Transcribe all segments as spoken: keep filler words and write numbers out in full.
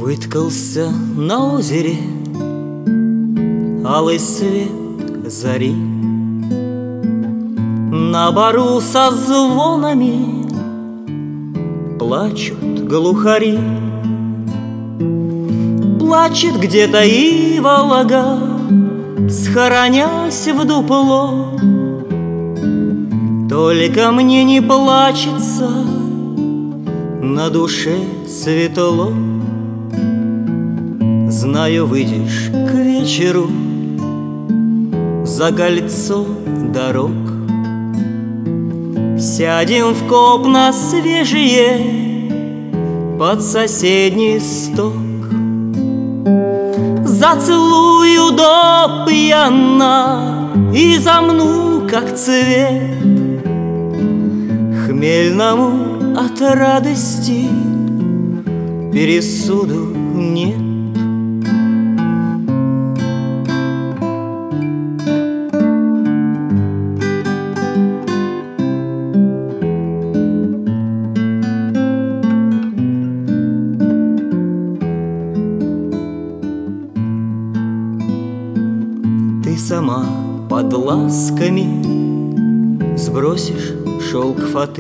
Выткался на озере алый свет зари, на бару со звонами плачут глухари. Плачет где-то и Волга, схоронясь в дупло. Только мне не плачется, на душе светло. Знаю, выйдешь к вечеру за кольцо дорог. Сядем в коп на свежие под соседний сток. Зацелую до пьяна и замну, как цвет. Хмельному от радости пересуду нет. Ты сама под ласками сбросишь шелк фаты.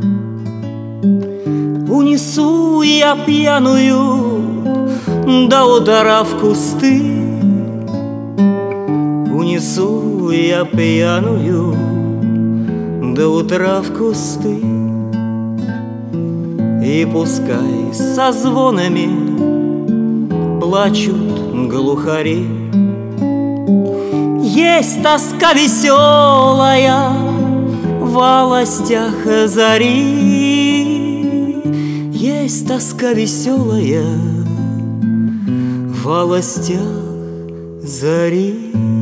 Унесу я пьяную до утра в кусты. Унесу я пьяную до утра в кусты. И пускай со звонами плачут глухари. Есть тоска веселая в волостях зари. Есть тоска веселая в волостях зари.